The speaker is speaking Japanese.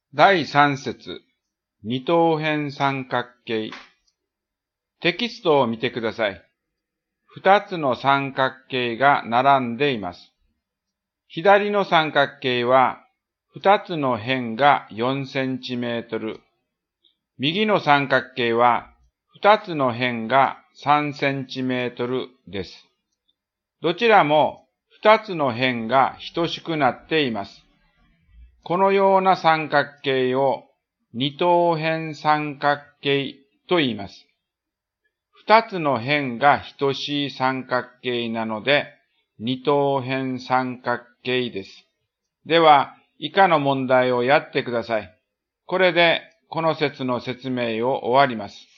第3節、二等辺三角形。テキストを見てください。二つの三角形が並んでいます。左の三角形は、二つの辺が4センチメートル。右の三角形は、二つの辺が3センチメートルです。どちらも二つの辺が等しくなっています。このような三角形を二等辺三角形と言います。二つの辺が等しい三角形なので、二等辺三角形です。では、以下の問題をやってください。これで、この説の説明を終わります。